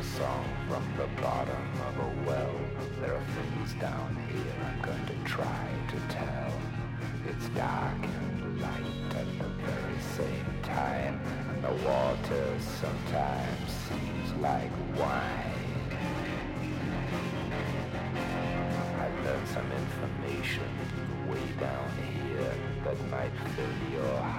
a song from the bottom of a well. There are things down here I'm going to try to tell. It's dark and light at the very same time, and the water sometimes seems like wine. I learned some information way down here that might fill your